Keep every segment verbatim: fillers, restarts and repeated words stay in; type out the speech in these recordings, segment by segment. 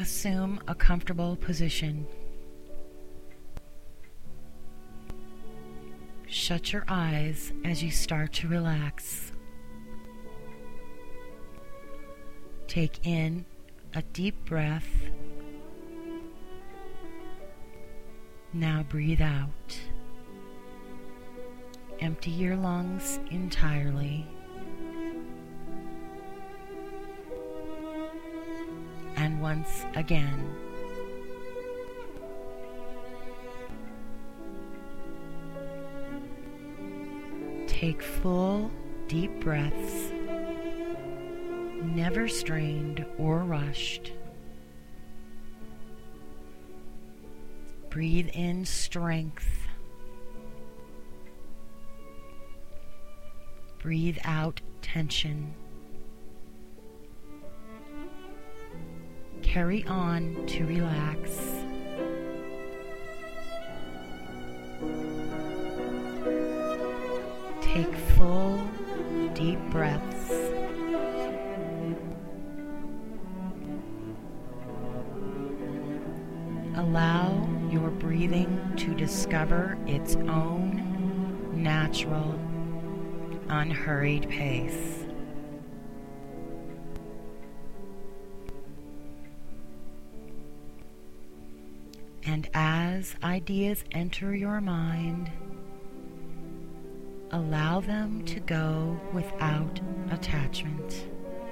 Assume a comfortable position. Shut your eyes as you start to relax. Take in a deep breath. Now breathe out. Empty your lungs entirely. And once again, take full, deep breaths, never strained or rushed. Breathe in strength. Breathe out tension. Carry on to relax. Take full, deep breaths. Allow your breathing to discover its own natural, unhurried pace. And as ideas enter your mind, allow them to go without attachment.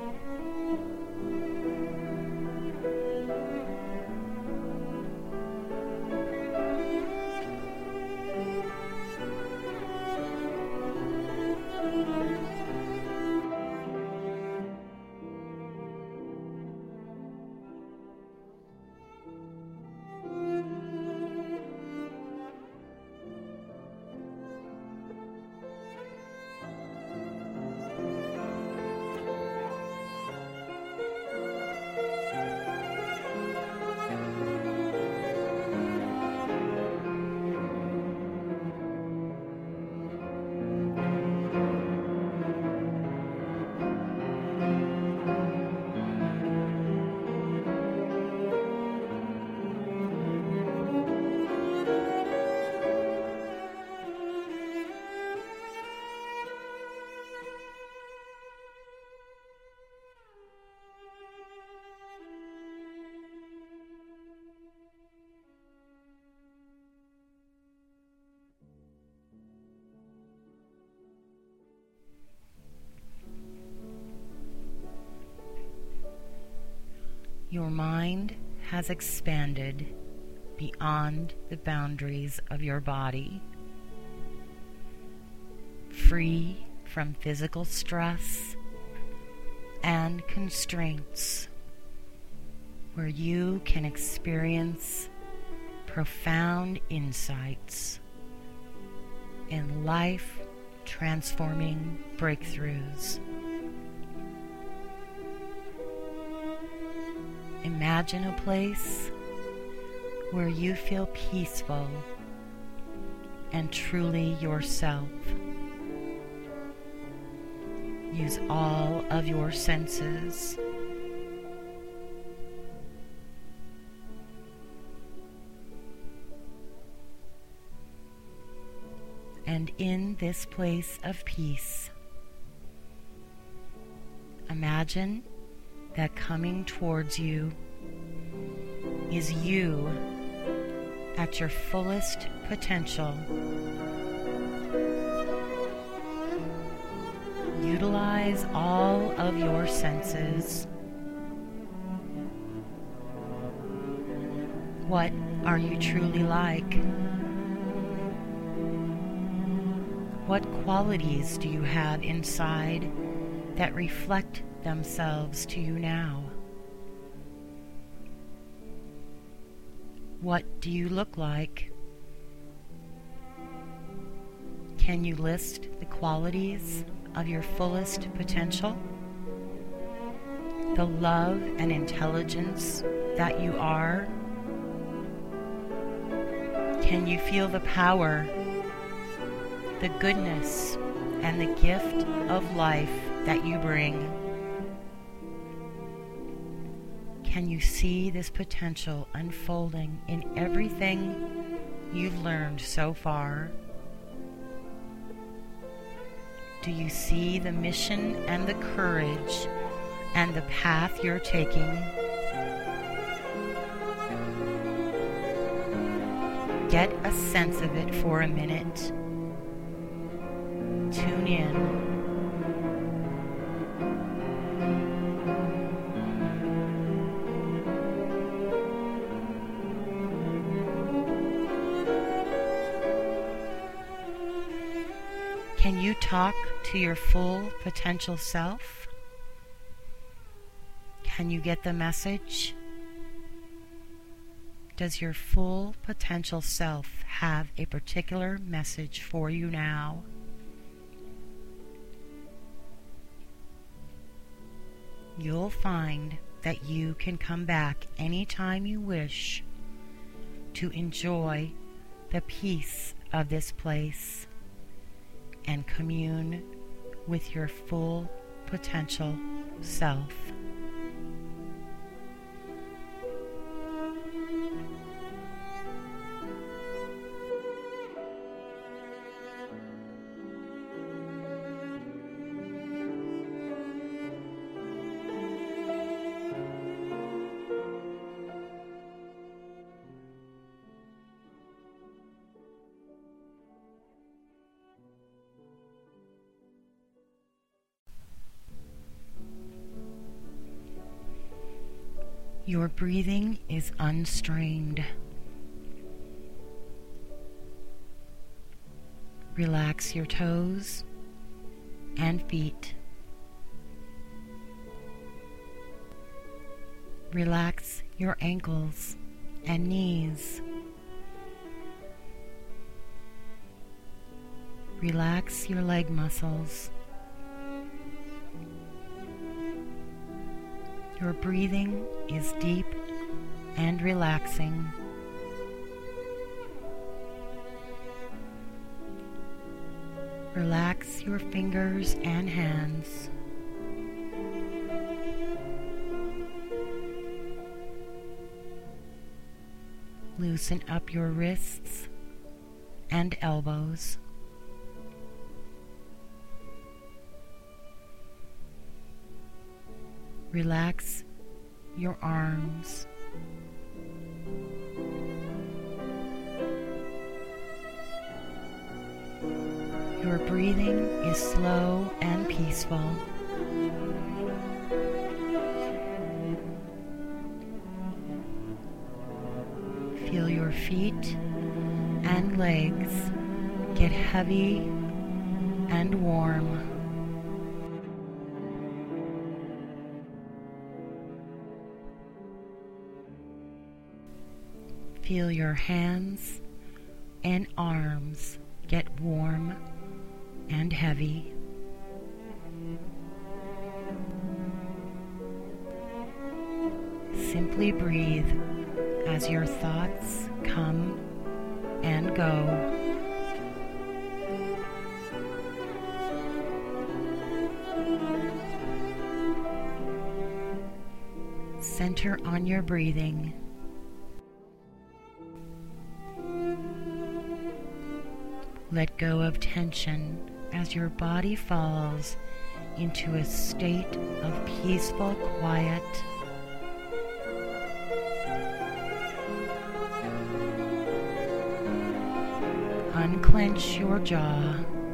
Your mind has expanded beyond the boundaries of your body, free from physical stress and constraints, where you can experience profound insights and life-transforming breakthroughs. Imagine a place where you feel peaceful and truly yourself. Use all of your senses. And in this place of peace, imagine that coming towards you is you at your fullest potential. Utilize all of your senses. What are you truly like? What qualities do you have inside that reflect themselves to you now? What do you look like? Can you list the qualities of your fullest potential? The love and intelligence that you are? Can you feel the power, the goodness, and the gift of life that you bring? Can you see this potential unfolding in everything you've learned so far? Do you see the mission and the courage and the path you're taking? Get a sense of it for a minute. Tune in. Can you talk to your full potential self? Can you get the message? Does your full potential self have a particular message for you now? You'll find that you can come back anytime you wish to enjoy the peace of this place and commune with your full potential self. Your breathing is unstrained. Relax your toes and feet. Relax your ankles and knees. Relax your leg muscles. Your breathing is deep and relaxing. Relax your fingers and hands. Loosen up your wrists and elbows. Relax your arms. Your breathing is slow and peaceful. Feel your feet and legs get heavy and warm. Feel your hands and arms get warm and heavy. Simply breathe as your thoughts come and go. Center on your breathing. Let go of tension as your body falls into a state of peaceful quiet. Unclench your jaw.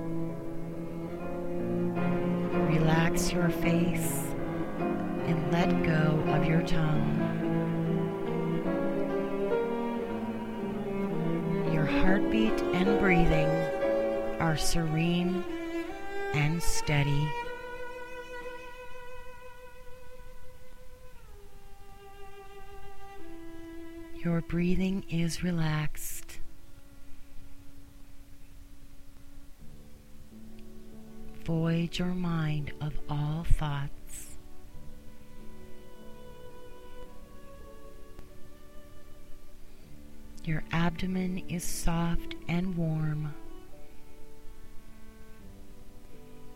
Relax your face and let go of your tongue. Your heartbeat and breathing are serene and steady. Your breathing is relaxed. Void your mind of all thoughts. Your abdomen is soft and warm.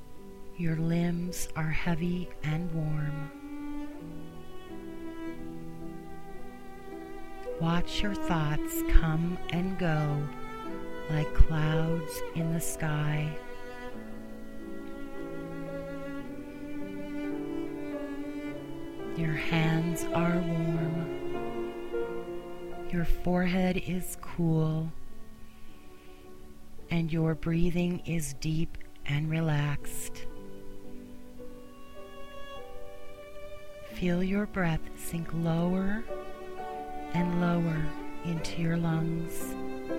Your limbs are heavy and warm. Watch your thoughts come and go like clouds in the sky. Your hands are warm. Your forehead is cool. And your breathing is deep and relaxed. Feel your breath sink lower and lower into your lungs.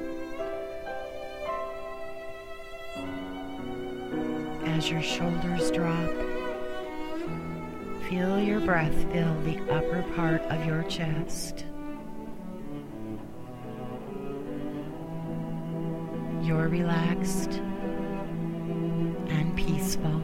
As your shoulders drop, feel your breath fill the upper part of your chest. You're relaxed and peaceful.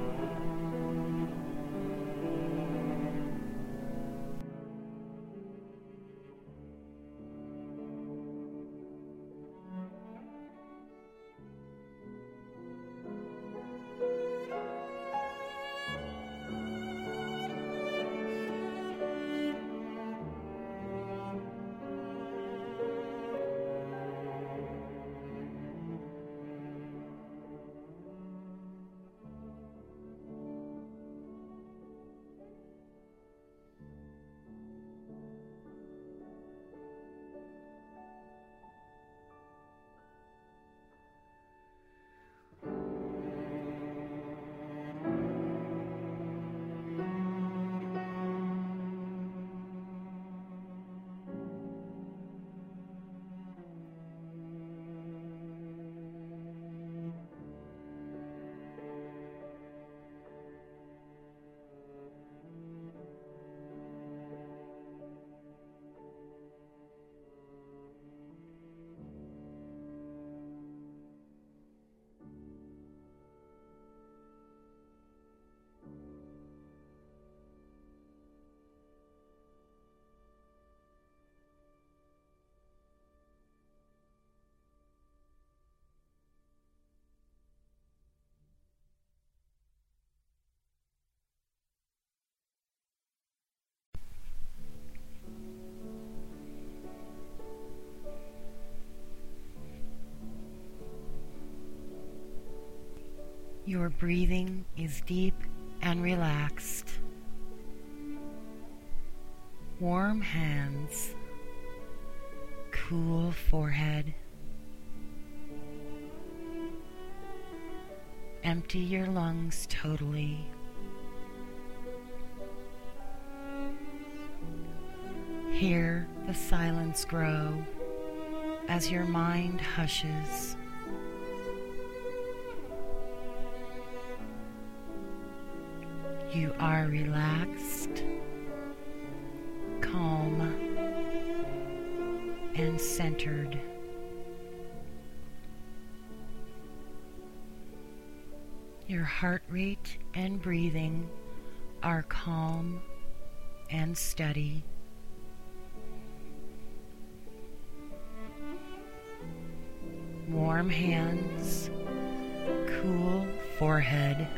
Your breathing is deep and relaxed. Warm hands, cool forehead. Empty your lungs totally. Hear the silence grow as your mind hushes. You are relaxed, calm, and centered. Your heart rate and breathing are calm and steady. Warm hands, cool forehead.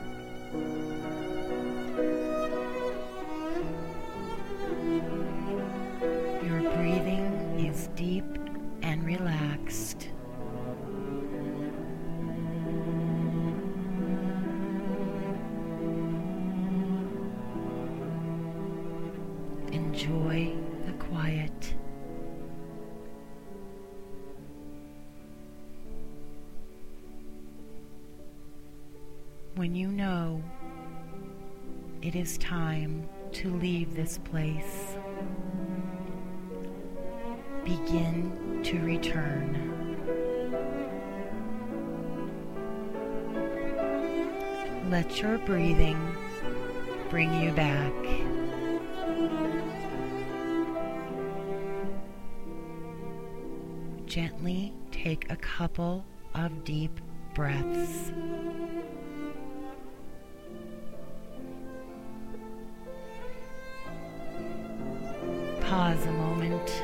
Your breathing is deep and relaxed. Enjoy the quiet. When you know it is time to leave this place, begin to return. Let your breathing bring you back. Gently take a couple of deep breaths. Pause a moment.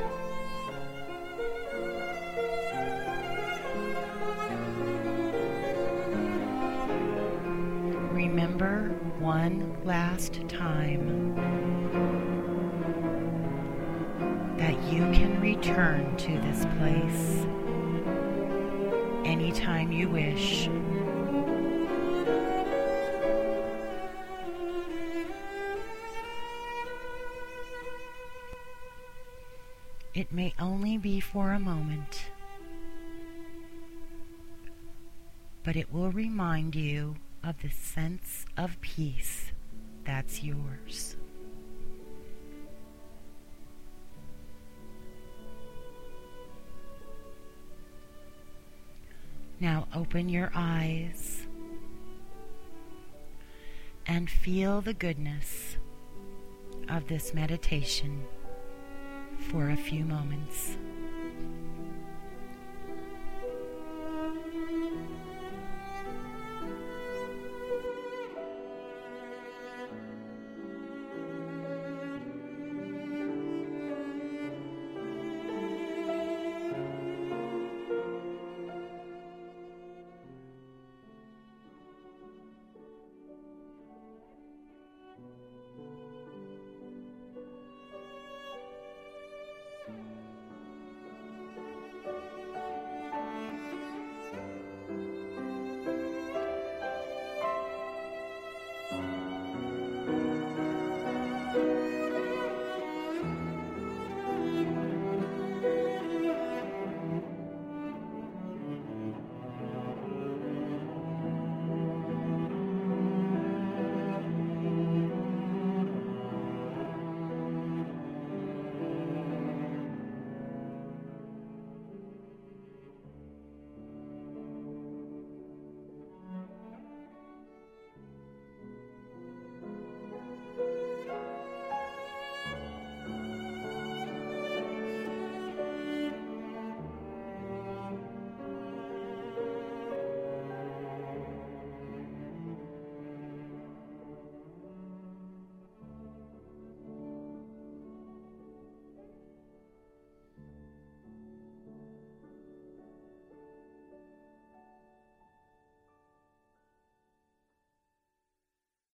Remember one last time. that you can return to this place anytime you wish. It may only be for a moment, but it will remind you of the sense of peace that's yours. Now open your eyes and feel the goodness of this meditation for a few moments.